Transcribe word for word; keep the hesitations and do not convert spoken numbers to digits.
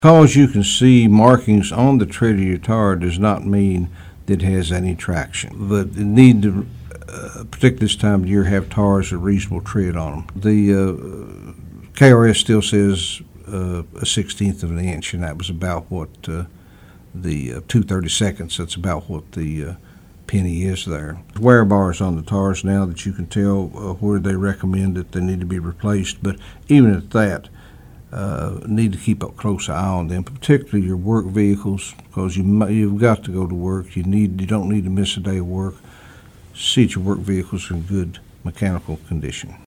Because you can see markings on the tread of your tire does not mean that it has any traction. But you need to, uh, particularly this time of year, have tires with reasonable tread on them. The uh, K R S still says uh, a sixteenth of an inch, and that was about what uh, the uh, two thirty-seconds, that's about what the uh, penny is there. Wear bars on the tires now that you can tell uh, where they recommend that they need to be replaced, but even at that, Uh, need to keep a close eye on them, particularly your work vehicles, because you you've got to go to work. You need you don't need to miss a day of work. See that your work vehicles are in good mechanical condition.